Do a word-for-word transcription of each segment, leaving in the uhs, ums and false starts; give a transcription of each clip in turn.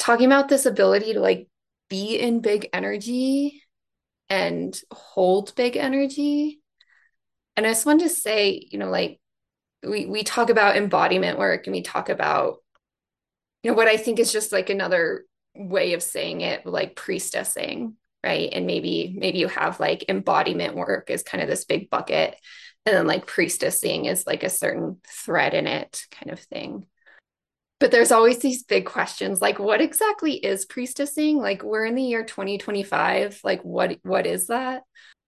talking about this ability to like be in big energy and hold big energy. And I just wanted to say, you know, like we we talk about embodiment work and we talk about, you know, what I think is just like another way of saying it, like priestessing, right? And maybe maybe you have like embodiment work is kind of this big bucket, and then like priestessing is like a certain thread in it kind of thing. But there's always these big questions like what exactly is priestessing? Like we're in the year twenty twenty-five, like what what is that?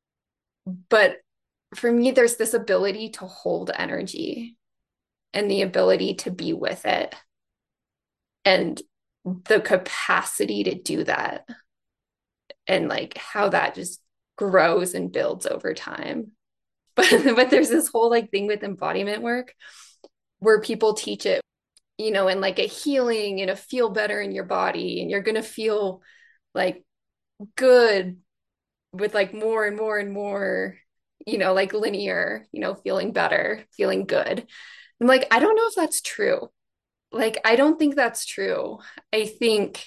But for me, there's this ability to hold energy and the ability to be with it and the capacity to do that and like how that just grows and builds over time. But but there's this whole like thing with embodiment work where people teach it, you know, in like a healing and a feel better in your body and you're going to feel like good with like more and more and more, you know, like linear, you know, feeling better, feeling good. I'm like, I don't know if that's true. Like, I don't think that's true. I think,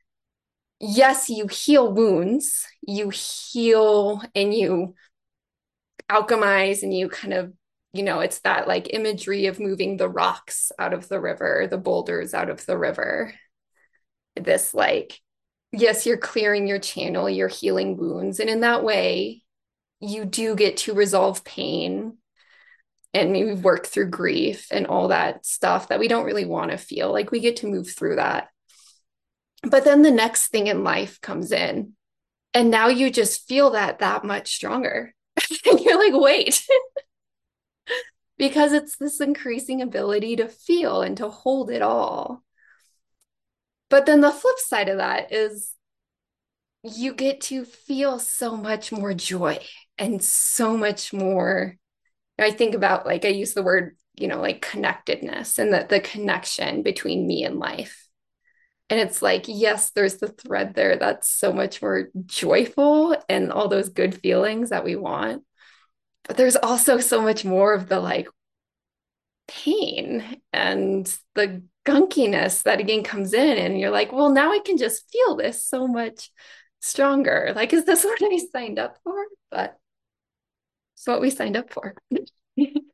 yes, you heal wounds, you heal and you alchemize and you kind of, you know, it's that like imagery of moving the rocks out of the river, the boulders out of the river. This, like, yes, you're clearing your channel, you're healing wounds. And in that way, you do get to resolve pain and maybe work through grief and all that stuff that we don't really want to feel. Like, we get to move through that. But then the next thing in life comes in, and now you just feel that that much stronger. And you're like, wait, because it's this increasing ability to feel and to hold it all. But then the flip side of that is you get to feel so much more joy and so much more. I think about, like, I use the word, you know, like connectedness and that the connection between me and life. And it's like, yes, there's the thread there that's so much more joyful and all those good feelings that we want. But there's also so much more of the like pain and the gunkiness that again comes in. And you're like, well, now I can just feel this so much stronger. Like, is this what I signed up for? But it's what we signed up for.